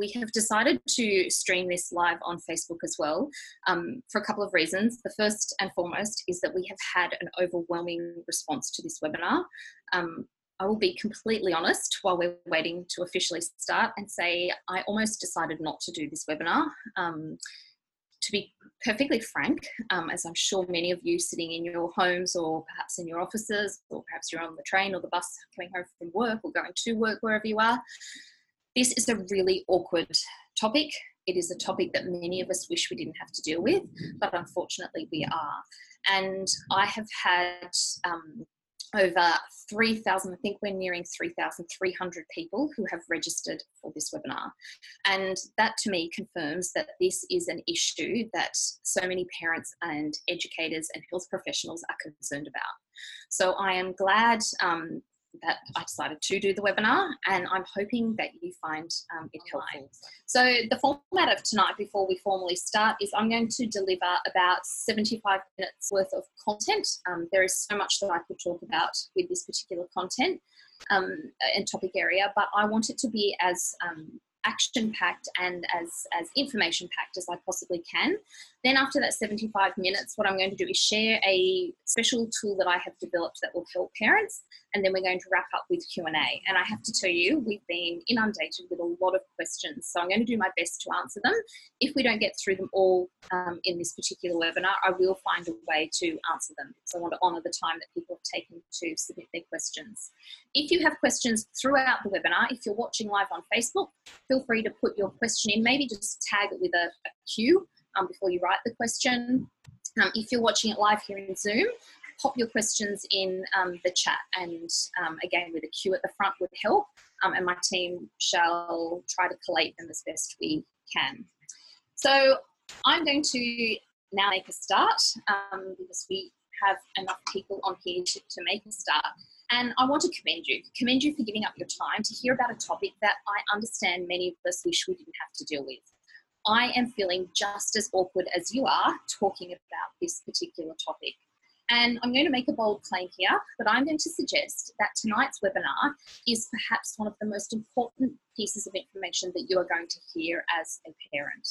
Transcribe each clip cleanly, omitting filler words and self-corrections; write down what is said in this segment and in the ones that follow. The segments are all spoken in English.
we have decided to stream this live on Facebook as well, for a couple of reasons. The first and foremost is that we have had an overwhelming response to this webinar. I will be completely honest while we're waiting to officially start and say I almost decided not to do this webinar. To be perfectly frank, as I'm sure many of you sitting in your homes or perhaps in your offices, or perhaps you're on the train or the bus coming home from work or going to work, wherever you are, this is a really awkward topic. It is a topic that many of us wish we didn't have to deal with, but unfortunately we are. And I have had over 3,000, I think we're nearing 3,300 people who have registered for this webinar. And that to me confirms that this is an issue that so many parents and educators and health professionals are concerned about. So I am glad that I decided to do the webinar, and I'm hoping that you find it helpful. So the format of tonight, before we formally start, is I'm going to deliver about 75 minutes worth of content. There is so much that I could talk about with this particular content and topic area, but I want it to be as action-packed and as information-packed as I possibly can. Then after that 75 minutes, what I'm going to do is share a special tool that I have developed that will help parents, and then we're going to wrap up with Q&A. And I have to tell you, we've been inundated with a lot of questions, so I'm going to do my best to answer them. If we don't get through them all in this particular webinar, I will find a way to answer them, because I want to honour the time that people have taken to submit their questions. If you have questions throughout the webinar, if you're watching live on Facebook, feel free to put your question in, maybe just tag it with a Q before you write the question. If you're watching it live here in Zoom, pop your questions in the chat, and again with a Q at the front would help, and my team shall try to collate them as best we can. So I'm going to now make a start because we have enough people on here to make a start. And I want to commend you for giving up your time to hear about a topic that I understand many of us wish we didn't have to deal with. I am feeling just as awkward as you are talking about this particular topic. And I'm going to make a bold claim here, but I'm going to suggest that tonight's webinar is perhaps one of the most important pieces of information that you are going to hear as a parent.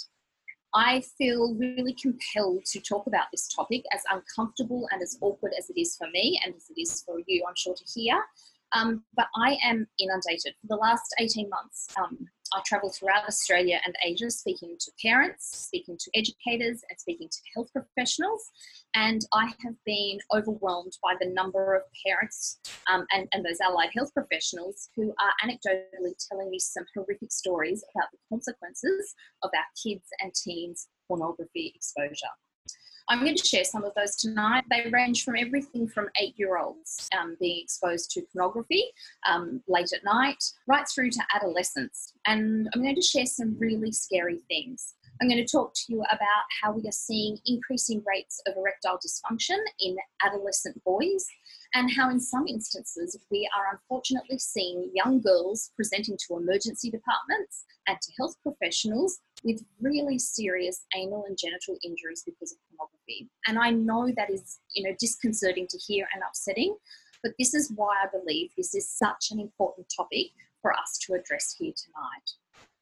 I feel really compelled to talk about this topic, as uncomfortable and as awkward as it is for me and as it is for you, I'm sure, to hear. But I am inundated. For the last 18 months, I travel throughout Australia and Asia speaking to parents, speaking to educators, and speaking to health professionals. And I have been overwhelmed by the number of parents and those allied health professionals who are anecdotally telling me some horrific stories about the consequences of our kids' and teens' pornography exposure. I'm going to share some of those tonight. They range from everything from 8-year-olds being exposed to pornography late at night, right through to adolescents. And I'm going to share some really scary things. I'm going to talk to you about how we are seeing increasing rates of erectile dysfunction in adolescent boys, and how in some instances we are unfortunately seeing young girls presenting to emergency departments and to health professionals with really serious anal and genital injuries because of pornography. And I know that is, disconcerting to hear and upsetting, but this is why I believe this is such an important topic for us to address here tonight.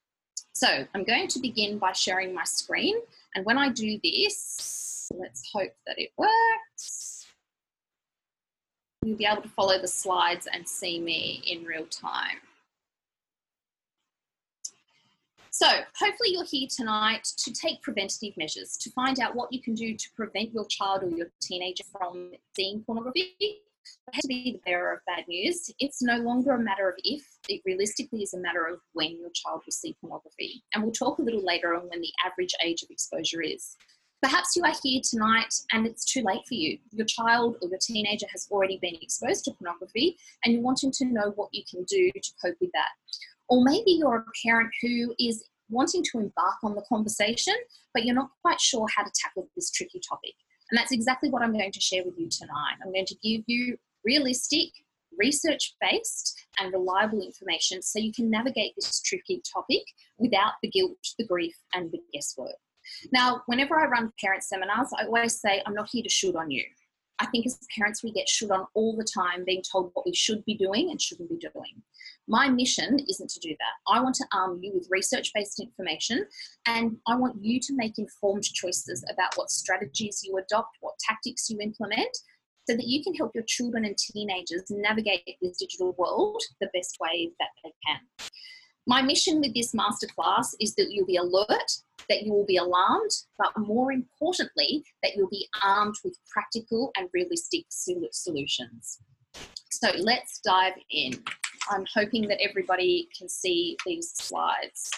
So I'm going to begin by sharing my screen, and when I do this, let's hope that it works. You'll be able to follow the slides and see me in real time. So hopefully you're here tonight to take preventative measures, to find out what you can do to prevent your child or your teenager from seeing pornography. I hate to be the bearer of bad news. It's no longer a matter of if, it realistically is a matter of when your child will see pornography. And we'll talk a little later on when the average age of exposure is. Perhaps you are here tonight and it's too late for you. Your child or your teenager has already been exposed to pornography and you're wanting to know what you can do to cope with that. Or maybe you're a parent who is wanting to embark on the conversation, but you're not quite sure how to tackle this tricky topic. And that's exactly what I'm going to share with you tonight. I'm going to give you realistic, research-based and reliable information so you can navigate this tricky topic without the guilt, the grief and the guesswork. Now, whenever I run parent seminars, I always say I'm not here to shoot on you. I think as parents, we get should on all the time, being told what we should be doing and shouldn't be doing. My mission isn't to do that. I want to arm you with research-based information, and I want you to make informed choices about what strategies you adopt, what tactics you implement, so that you can help your children and teenagers navigate this digital world the best way that they can. My mission with this masterclass is that you'll be alert, that you will be alarmed, but more importantly, that you'll be armed with practical and realistic solutions. So let's dive in. I'm hoping that everybody can see these slides.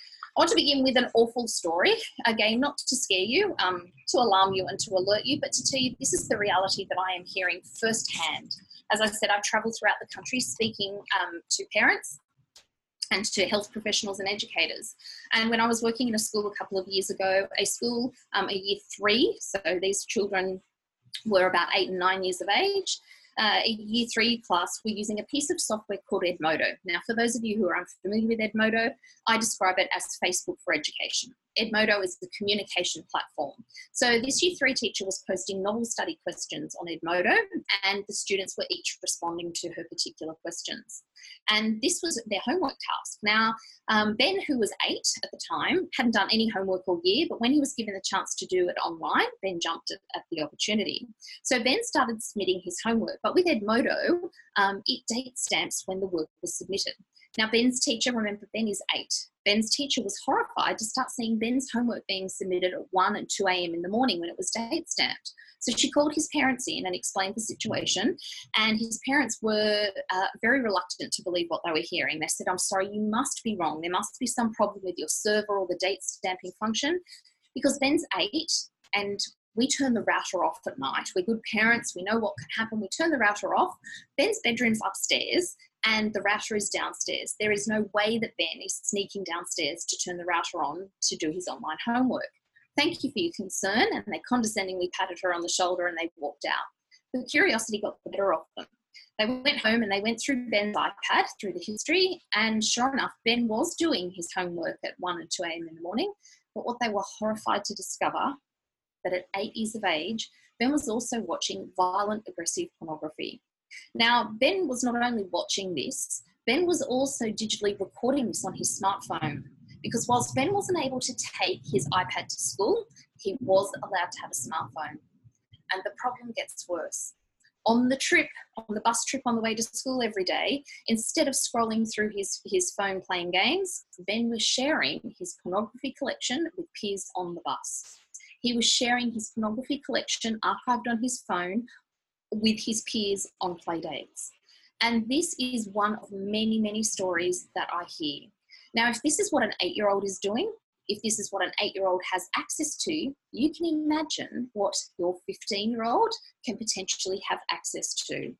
I want to begin with an awful story. Again, not to scare you, to alarm you and to alert you, but to tell you this is the reality that I am hearing firsthand. As I said, I've travelled throughout the country speaking to parents and to health professionals and educators. And when I was working in a school a couple of years ago, a school, a year 3, so these children were about 8 and 9 years of age, a year 3 class were using a piece of software called Edmodo. Now, for those of you who are unfamiliar with Edmodo, I describe it as Facebook for education. Edmodo is the communication platform. So this year 3 teacher was posting novel study questions on Edmodo, and the students were each responding to her particular questions. And this was their homework task. Now, Ben, who was 8 at the time, hadn't done any homework all year, but when he was given the chance to do it online, Ben jumped at the opportunity. So Ben started submitting his homework, but with Edmodo, it date stamps when the work was submitted. Now, Ben's teacher, remember, Ben is 8. Ben's teacher was horrified to start seeing Ben's homework being submitted at 1 and 2 a.m. in the morning when it was date stamped. So she called his parents in and explained the situation, and his parents were very reluctant to believe what they were hearing. They said, "I'm sorry, you must be wrong. There must be some problem with your server or the date stamping function, because Ben's 8 and we turn the router off at night. We're good parents. We know what can happen. We turn the router off. Ben's bedroom's upstairs and the router is downstairs. There is no way that Ben is sneaking downstairs to turn the router on to do his online homework. Thank you for your concern." And they condescendingly patted her on the shoulder and they walked out. But curiosity got the better of them. They went home and they went through Ben's iPad, through the history, and sure enough, Ben was doing his homework at 1 and 2 a.m. in the morning. But what they were horrified to discover, that at 8 years of age, Ben was also watching violent, aggressive pornography. Now, Ben was not only watching this, Ben was also digitally recording this on his smartphone, because whilst Ben wasn't able to take his iPad to school, he was allowed to have a smartphone. And the problem gets worse. On the bus trip on the way to school every day, instead of scrolling through his phone playing games, Ben was sharing his pornography collection with peers on the bus. He was sharing his pornography collection archived on his phone with his peers on play dates. And this is one of many, many stories that I hear. Now, if this is what an 8-year-old is doing, if this is what an 8-year-old has access to, you can imagine what your 15-year-old can potentially have access to.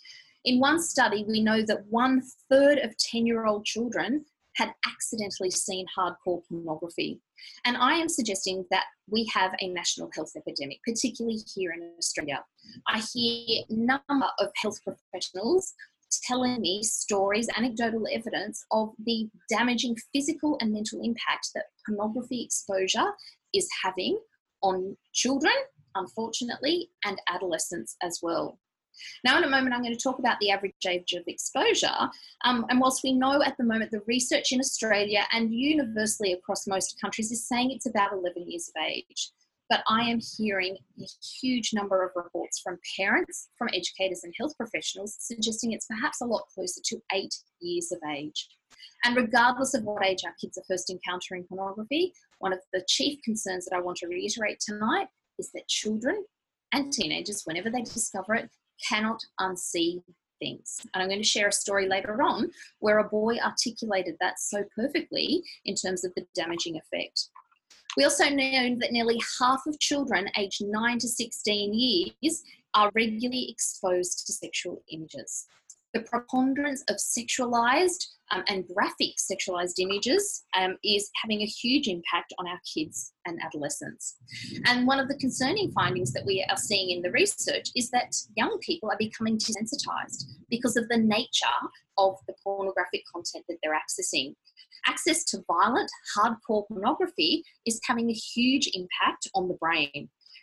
In one study, we know that 1/3 of 10-year-old children had accidentally seen hardcore pornography. And I am suggesting that we have a national health epidemic, particularly here in Australia. I hear a number of health professionals telling me stories, anecdotal evidence of the damaging physical and mental impact that pornography exposure is having on children, unfortunately, and adolescents as well. Now, in a moment, I'm going to talk about the average age of exposure. And whilst we know at the moment the research in Australia and universally across most countries is saying it's about 11 years of age, but I am hearing a huge number of reports from parents, from educators and health professionals suggesting it's perhaps a lot closer to 8 years of age. And regardless of what age our kids are first encountering pornography, one of the chief concerns that I want to reiterate tonight is that children and teenagers, whenever they discover it, cannot unsee things. And I'm going to share a story later on where a boy articulated that so perfectly in terms of the damaging effect. We also know that nearly half of children aged 9 to 16 years are regularly exposed to sexual images. The preponderance of sexualized and graphic sexualized images is having a huge impact on our kids and adolescents. And one of the concerning findings that we are seeing in the research is that young people are becoming desensitized because of the nature of the pornographic content that they're accessing. Access to violent, hardcore pornography is having a huge impact on the brain.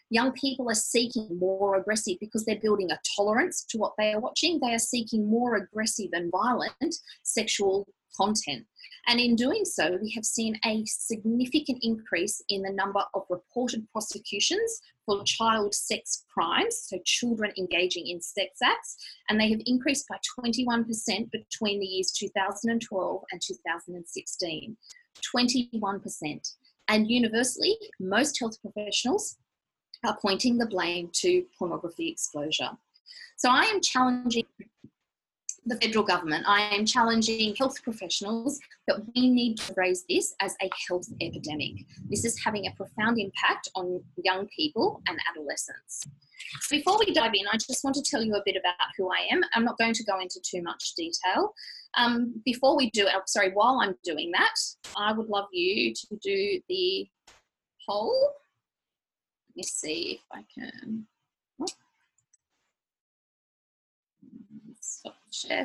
Young people are seeking more aggressive because they're building a tolerance to what they are watching. They are seeking more aggressive and violent sexual content. And in doing so, we have seen a significant increase in the number of reported prosecutions for child sex crimes, so children engaging in sex acts, and they have increased by 21% between the years 2012 and 2016. 21%. And universally, most health professionals are pointing the blame to pornography exposure. So I am challenging the federal government, I am challenging health professionals that we need to raise this as a health epidemic. This is having a profound impact on young people and adolescents. So before we dive in, I just want to tell you a bit about who I am. I'm not going to go into too much detail. While I'm doing that, I would love you to do the poll. Let me see if I can. Stop share.